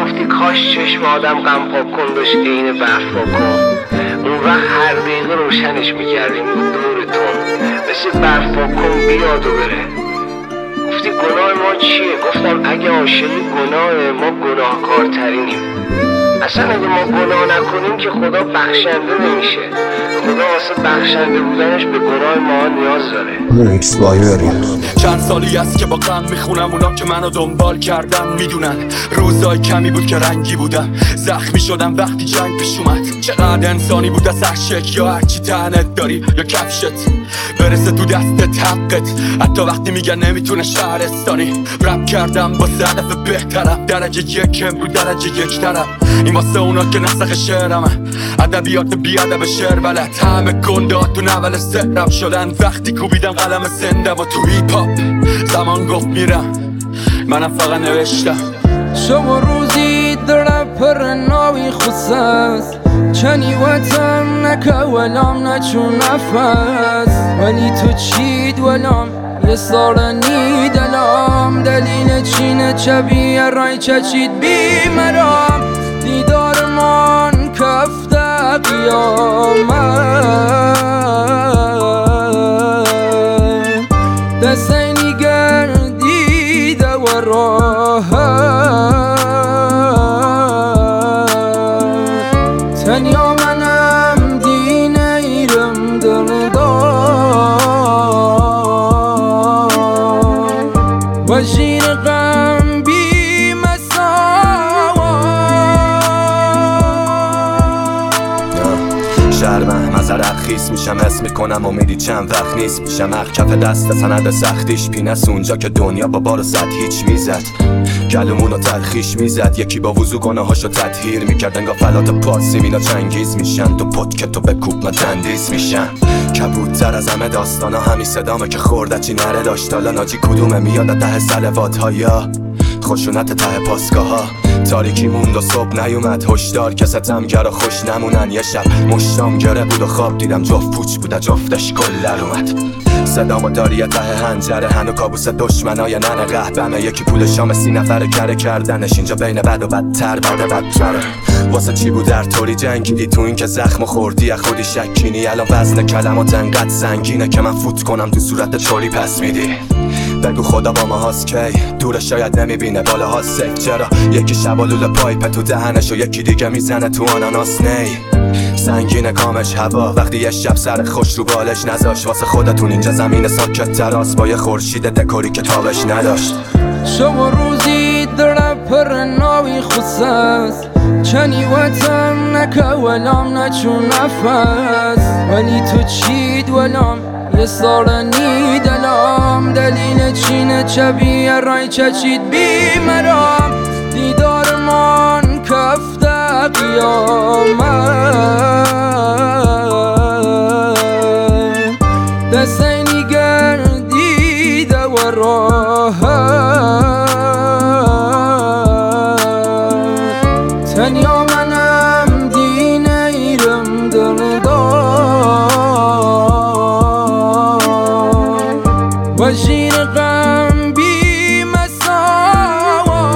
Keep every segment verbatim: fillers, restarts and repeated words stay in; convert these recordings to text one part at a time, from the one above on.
گفتی کاش چشم آدم غم پاک کن داشت عین برف کن، اون وقت هر دقیقه روشنش میکردیم رو دورتون مثل برف کن بیاد و بره. گفتی گناه ما چیه؟ گفتم اگه عاشقی گناه ما گناهکارترینیم. اصلا اگه ما گناه نکنیم که خدا بخشنده نمیشه. خدا واسه بخشنده بودنش به گناه ما نیاز داره. چند سالی است که با غم میخونم اونا که منو دنبال کردن میدونن روزای کمی بود که رنگی بودم، زخمی شدم وقتی جنگ پیش اومد. چقدر انسانی بود از هر شک، یا هرچی تنت داری یا کفشت برسه تو دستت حقت، حتی وقتی میگن نمیتونه شهرستانی. رپ کردم با هدف بهترم، درجه یکم رو درجه یک ترم. این واسه اونا که نسخ شعرمه، ادبیات بی ادب شعر بلد. همه گندات تو نول سهرم شدن وقتی کوبیدم قلم زنده و تو هیپ هاپ زمان گفت میرم، منم فقط نوشتم. شما روزی در پر ناوی خصاص چنی وطن نکه ولام نچون نفس، ولی تو چید ولام یه سارنی دلام. دلیل چین چبی رای چچید بی مرام، دیدار من کفته قیامت. دستینی گردیده و راحت، تنیا منم دین ایرم دردار و شیر غم بی مساوات. شرمم از عرق خیس میشم، حس میکنم امیدی چند وقت نیست میشم. اخ کف دست سند سختیش پینست اونجا که دنیا با بار صد هیچ میزد، گلومونو تلخیش میزد. یکی با وضو گناهاشو تطهیر میکرد، انگاه فلات پارسیم اینا چنگیز میشن. تو پت که تو بکوب من تندیس میشن. کبودتر از همه داستانا همین صدامه که خوردچی نره داشت. حالا ناجی کدومه میاد ته سلوات ها یا خشونت ته پاسگاه ها. تاریکی موند و صبح نیومد، هشدار که ستمگر و خوش نمونن. یه شب مشتام گره بود و خواب دیدم جفت پوچ بود جفتش کلر اومد. صدامو داری ته هنجره، هنو کابوس دشمنای ننه قهبمه. یکی پول شام سی نفر کره کردنش اینجا بین بد و بدتر بده بدتره. واسه چی بود در طوری جنگیدی تو این که زخم خوردی از خودی شکینی؟ الان وزن کلمات انقدر سنگینه که من فوت کنم تو صورت چوری پس میدی. بگو خدا با ما هاست کی دوره شاید نمیبینه بالا ها سک. چرا یکی شبالول پایپ تو دهنش و یکی دیگه میزنه تو آناناس نی. سنگین کامش هوا وقتی یه شب سر خوش رو بالش نذاش. واسه خودتون اینجا زمین ساکت تراس با یه خورشید دکوری که تابش نداشت. شما روزی در پر ناوی خصاص چنی وطن نکه ولام نچون نفس، ولی تو چید ولام یه سارنی دلام. دلیل چین چبی رای چچید بی مرام، دیدار من کفته قیامت. دستینی گردیده و راحت، تنیا منم دین ایرم دردار و شیر غم بی مساوات.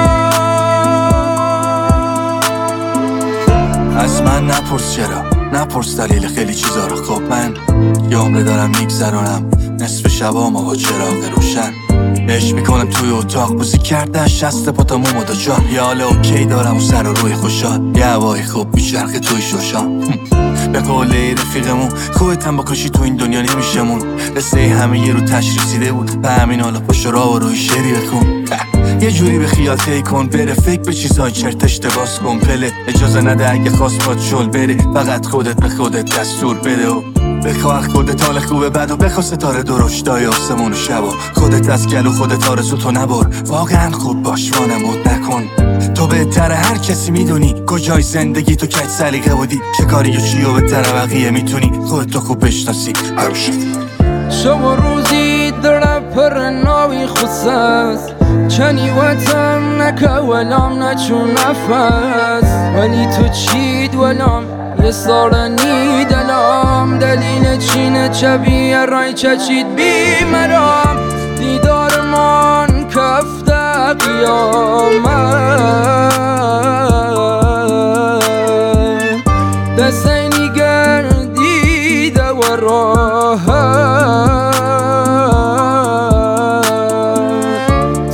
از من نپرس چرا، نپرس دلیل خیلی چیزا رو. خب من یه عمره دارم میگذرونم نصف شبام با چراغ روشن. عشق میکنم توی اتاق بوزی کرده شست پاتا مومو دا جان. یه حال اوکی دارم و سر و روی خوشحال، یه هوای خوب میچرخه توی شوشان. به قوله رفیقمون خودتم با کشی تو این دنیا نمیشمون. قصه همه یه رو تشریسیده بود به همین حالا پشت را و روی شعری بکن. یه جوری به خیال تی کن بره، فکر به چیزای چرت اشتباس کن پله. اجازه نده اگه خواست باد شل بره، فقط خودت به خودت دستور بده و بخواه خودت حال خوبه بد و بخواه ستاره درشتای آسمون و شبا. خودت از گل و خودت آرزو تو نبر، واقعا خوب باش وانمود نکن. تو بهتر هر کسی میدونی کجای زندگی تو کج سلیقه بودی، چه کاری و چی و بهتر بقیه میتونی خودت تو خوب بشناسی. شما روزی در پر ناوی خصاص چنی وطن نکه ولام نچون نفس، ولی تو چید ولام یه سارنی دلام. دلیل چین چبی رای چچید بی مرام، دیدار من کفته قیامت.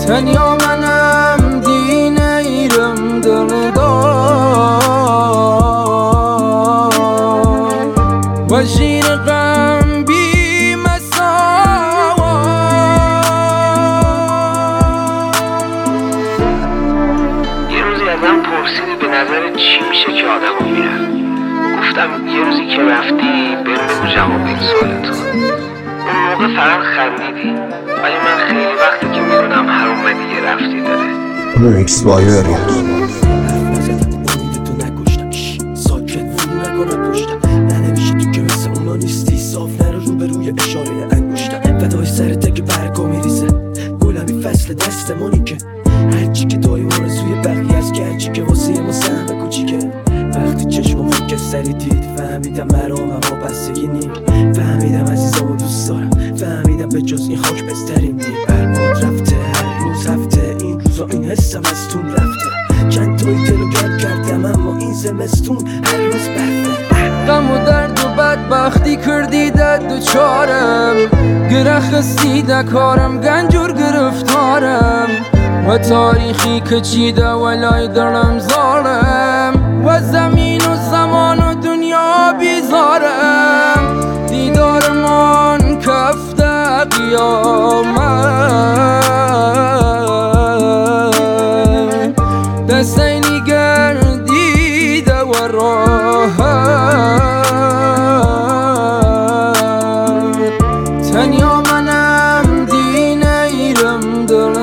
تنیا منم دی نیرم دلدار و شیر غم بی مساوا. یه روزی ازم پرسیدی به نظر چی میشه که آدم رو میرن. گفتم یه روزی که رفتی بهم بگو جواب این سوالتو. اون موقع فقط خندیدی، ولی من خیلی وقتی که میدونم هر اومدی یه رفتی داره. Mix by Ariel. ساکت فرو نکنم پشتم، ننمیشه تو که مثل اونا نیستی. صاف نرو رو به روی اشاره انگشتم، فدای سرته که برگا میریزه. گلمی فصل دستمونی که هرچی که داریم آرزوی بقیه از گرچی که واسه ما سهم کوچیکه. وقتی چشمم که سری دید فهمیدم مرام اما بستگی نیم. فهمیدم عزیزامو دوست دارم، فهمیدم به جز این خاک بستریم دیم. برباد رفته هر روز هفته، این روزا این حسم از تون رفته. چند توی دلو گرد کردم اما این زمستون هر روز برفته. غم و درد و بدبختی کردی دد دو چارم، گره خستی ده کارم گنجور گرفتارم. و تاریخی که چیده ولای دارم زارم، و زمین و زمان و دنیا بیزارم. دیدارمان کفته قیامت، دستینی گردیده و راحت. تنیا منم دی نیرم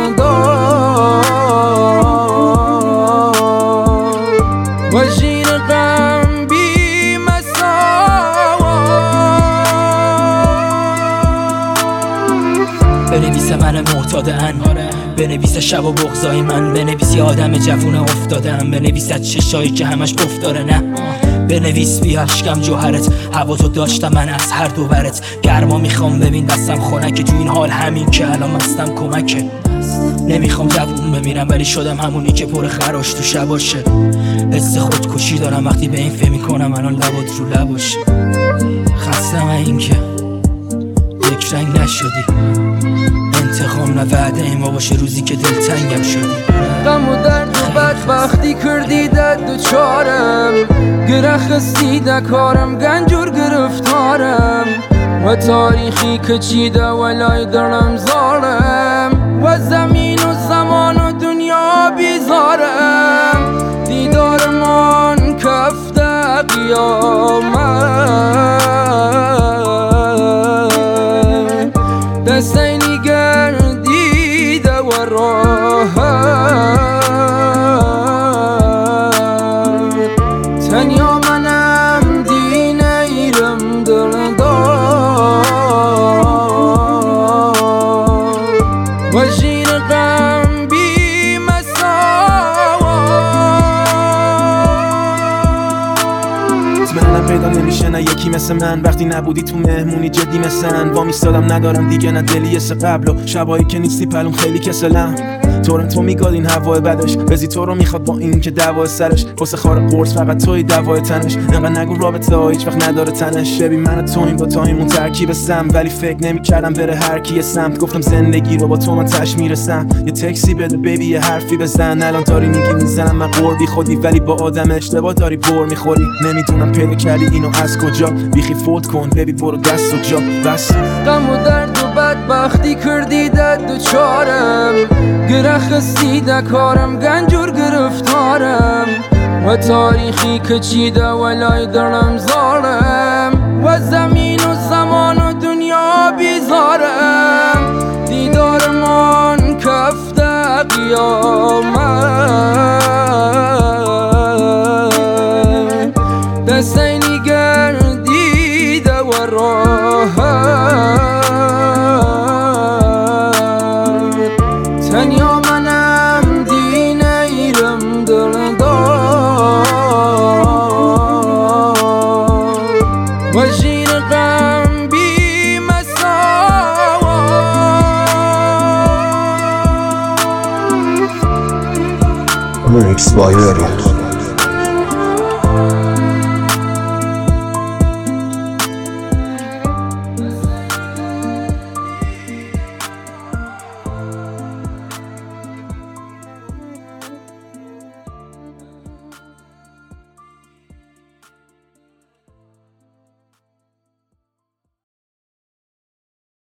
دلدار و شیر غم بی مساوا. بنویس من معتاد انهاره، بنویس شب و بغضای من، بنویس یه آدم جوون افتادم، بنویس از چشایی که همش گفتاره نه. بنویس بی اشکم جوهرت، هوا تو داشتم من از هر دو برت. گرما میخوام ببین دستم خنکه، تو این حال همین که الان مستم کمکه. نمیخوام جوون بمیرم ولی شدم همونی که پر خراش تو شباشه. حس خودکشی دارم وقتی به این فکر میکنم الان لبات رو لباشه. خستم این که یک رنگ نشدی، انتقام نه وعده ما باشه روزی که دلتنگم شدی. غم و درد و بدبختی کردی دد دو چارم، گره خستی ده کارم گنجور گرفتارم. و تاریخی که چیده ولای دارم زارم، و زمین و زمان و دنیا بیزارم. دیدارمان کفته قیامت، دستینی گردیده و راحت. تنیا منم دی نیرم دلدار و شیر غم بی مساوا. منم پیدا نمیشه نه یکی مثل من، وقتی نبودی تو مهمونی جدی مثلا. وا میستادم ندارم دیگه نه دلی مثل قبل، و شبایی که نیستی پلوم خیلی کسلم. تورنتو میگاد این هوای بدش، بزی تو رو میخواد با این که دوای سرش. واسه خار قرص فقط توی دوای تنش، انقدر نگو رابطه ها هیچ وقت نداره تنش. ببین من و تو این با تایمون ترکیب سم، ولی فکر نمیکردم بره هر کی سمت. گفتم زندگی رو با تو من تش میرسم. یه تکسی بده بیبی یه حرفی بزن، الان داری میگی میزنم من قربی خودی، ولی با آدم اشتباه داری بر میخوری. نمیدونم پیدا کردی اینو از کجا، بیخی فولد کن ببی برو دست و جا بس. غم و درد و بدبختی کردی دد دو چارم، گره خستی ده کارم گنجور گرفتارم. و تاریخی که چیده ولای دارم زارم، و زمین و زمان و دنیا بیزارم. دیدارمان کفته قیامت، دستینی گردیده و راحت. تنیا منم دی نیرم دلدار و شیر غم بی مساوا. Mix by Ariel.